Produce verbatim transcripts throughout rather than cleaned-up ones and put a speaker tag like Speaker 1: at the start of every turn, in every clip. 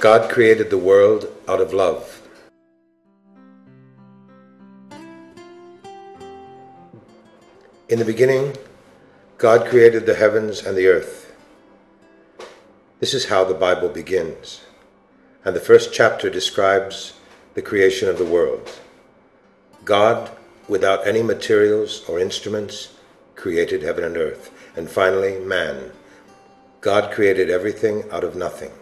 Speaker 1: God created the world out of love. In the beginning, God created the heavens and the earth. This is how the Bible begins, and the first chapter describes the creation of the world. God, without any materials or instruments, created heaven and earth. And finally, man. God created everything out of nothing.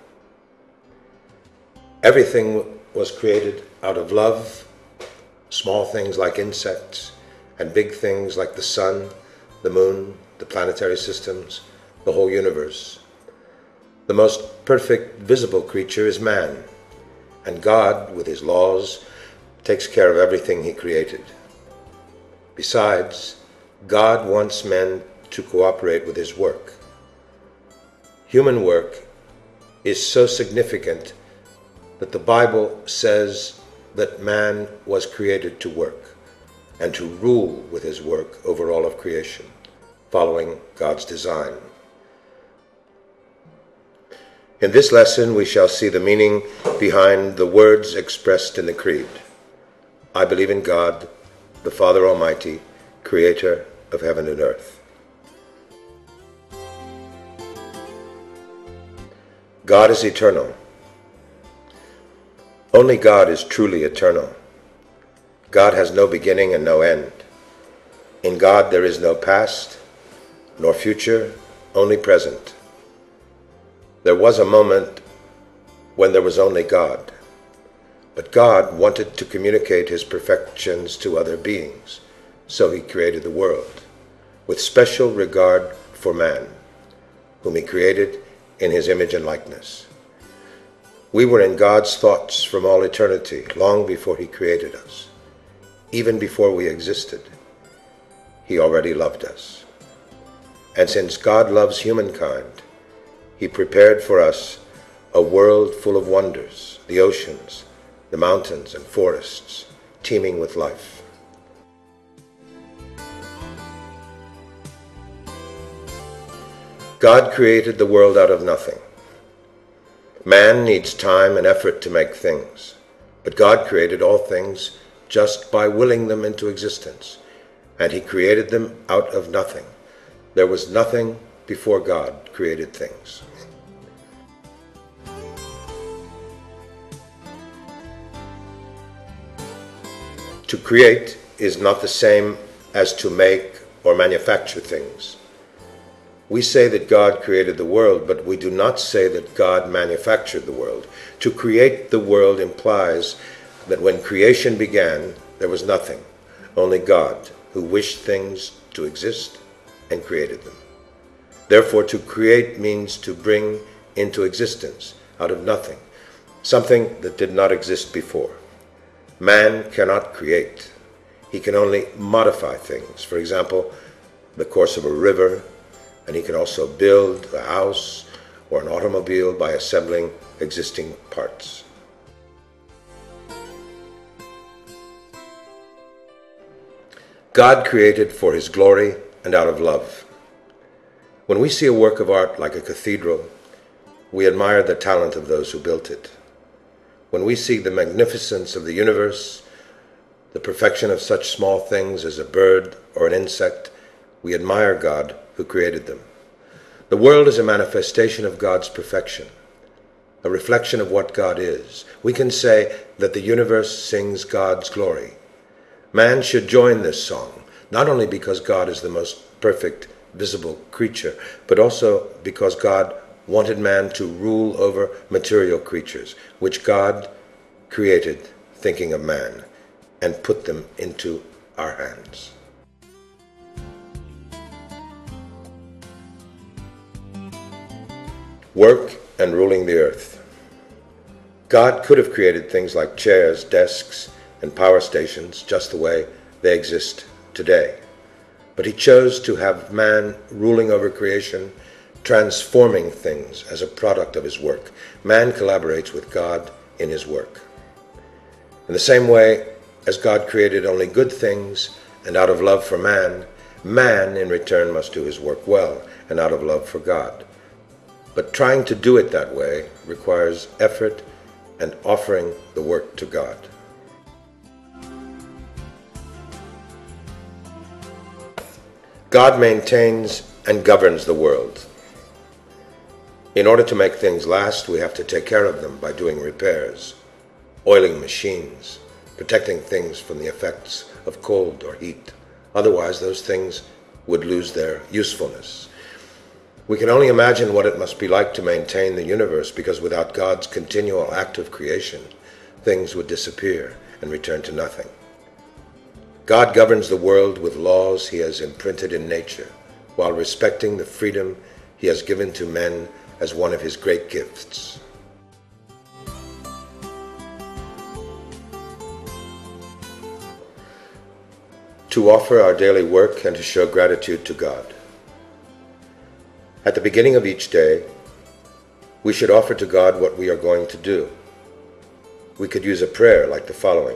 Speaker 1: Everything was created out of love, small things like insects, and big things like the sun, the moon, the planetary systems, the whole universe. The most perfect visible creature is man, and God, with his laws, takes care of everything he created. Besides, God wants men to cooperate with his work. Human work is so significant that the Bible says that man was created to work and to rule with his work over all of creation, following God's design. In this lesson, we shall see the meaning behind the words expressed in the Creed. I believe in God, the Father Almighty, creator of heaven and earth. God is eternal. Only God is truly eternal. God has no beginning and no end. In God there is no past, nor future, only present. There was a moment when there was only God, but God wanted to communicate his perfections to other beings, so he created the world, with special regard for man, whom he created in his image and likeness. We were in God's thoughts from all eternity, long before he created us. Even before we existed, he already loved us. And since God loves humankind, he prepared for us a world full of wonders, the oceans, the mountains and forests, teeming with life. God created the world out of nothing. Man needs time and effort to make things, but God created all things just by willing them into existence, and he created them out of nothing. There was nothing before God created things. To create is not the same as to make or manufacture things. We say that God created the world, but we do not say that God manufactured the world. To create the world implies that when creation began, there was nothing, only God, who wished things to exist and created them. Therefore, to create means to bring into existence, out of nothing, something that did not exist before. Man cannot create. He can only modify things. For example, the course of a river, and he can also build a house or an automobile by assembling existing parts. God created for his glory and out of love. When we see a work of art like a cathedral, we admire the talent of those who built it. When we see the magnificence of the universe, the perfection of such small things as a bird or an insect, we admire God who created them. The world is a manifestation of God's perfection, a reflection of what God is. We can say that the universe sings God's glory. Man should join this song, not only because God is the most perfect visible creature, but also because God wanted man to rule over material creatures, which God created thinking of man, and put them into our hands. Work and ruling the earth. God could have created things like chairs, desks, and power stations just the way they exist today. But he chose to have man ruling over creation, transforming things as a product of his work. Man collaborates with God in his work. In the same way as God created only good things, and out of love for man, man in return must do his work well and out of love for God. But trying to do it that way requires effort and offering the work to God. God maintains and governs the world. In order to make things last, we have to take care of them by doing repairs, oiling machines, protecting things from the effects of cold or heat. Otherwise, those things would lose their usefulness. We can only imagine what it must be like to maintain the universe, because without God's continual active creation, things would disappear and return to nothing. God governs the world with laws he has imprinted in nature, while respecting the freedom he has given to men as one of his great gifts. To offer our daily work and to show gratitude to God. At the beginning of each day, we should offer to God what we are going to do. We could use a prayer like the following: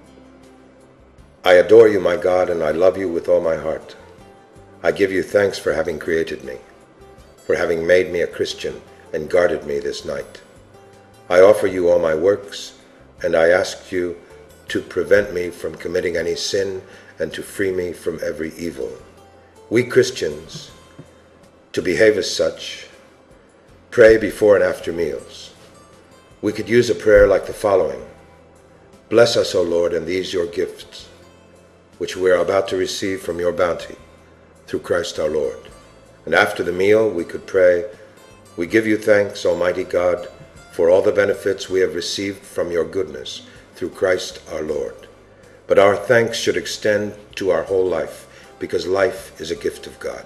Speaker 1: I adore you, my God, and I love you with all my heart. I give you thanks for having created me, for having made me a Christian and guarded me this night. I offer you all my works, and I ask you to prevent me from committing any sin and to free me from every evil. We Christians, to behave as such, pray before and after meals. We could use a prayer like the following: Bless us, O Lord, and these your gifts, which we are about to receive from your bounty, through Christ our Lord. And after the meal, we could pray, We give you thanks, Almighty God, for all the benefits we have received from your goodness, through Christ our Lord. But our thanks should extend to our whole life, because life is a gift of God.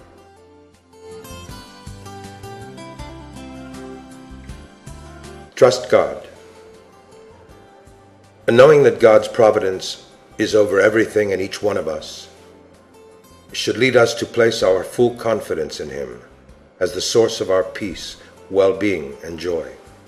Speaker 1: Trust God. And knowing that God's providence is over everything and each one of us should lead us to place our full confidence in him as the source of our peace, well-being, and joy.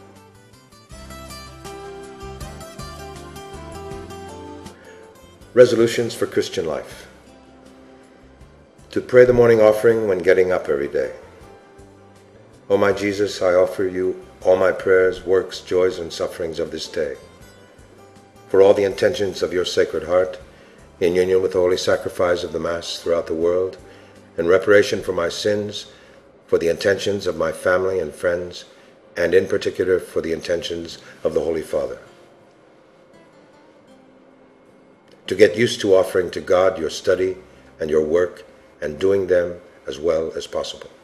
Speaker 1: Resolutions for Christian life. To pray the morning offering when getting up every day. O my Jesus, I offer you all my prayers, works, joys, and sufferings of this day, for all the intentions of your Sacred Heart, in union with the holy sacrifice of the Mass throughout the world, in reparation for my sins, for the intentions of my family and friends, and in particular for the intentions of the Holy Father. To get used to offering to God your study and your work, and doing them as well as possible.